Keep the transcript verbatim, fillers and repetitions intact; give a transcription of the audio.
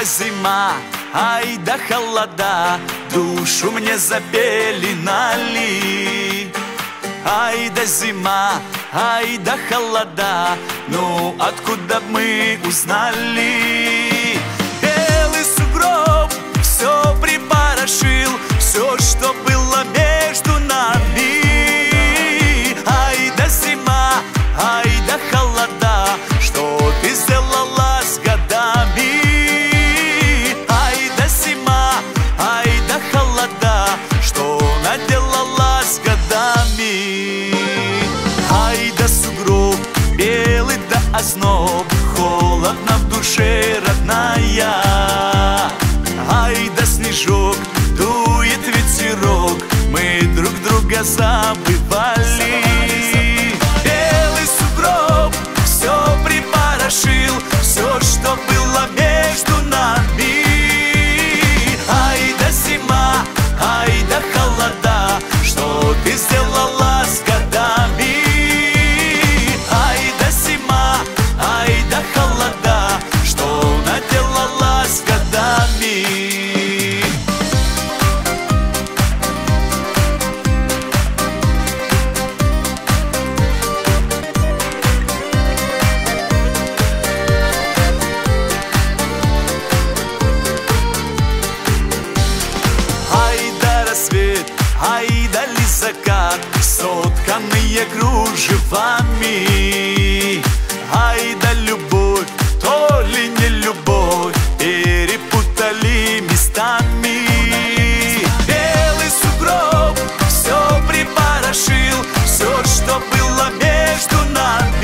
зима, ай да холода, душу мне запеленали. Ай да зима, ай да холода, ну откуда б мы узнали? Белый сугроб все припорошил, все, что было между нами. Ай да зима, ай да холода, что ты сделала с годами? Ай да зима, ай да холода, что наделала с годами? Ай да сугроб, белый да озноб, холодно в душе, родная. Ай да снежок, дует ветерок, мы друг друга забывали. Белый сугроб все припорошил, все, что было между нами. Ай да зима, ай да холода, что ты сделала с годами? Ай да зима, ай да холода, что наделала с годами? Ай да ли закат, сотканные кружевами. Ай да любовь, то ли не любовь, перепутали местами. Белый сугроб все припорошил, все, что было между нами.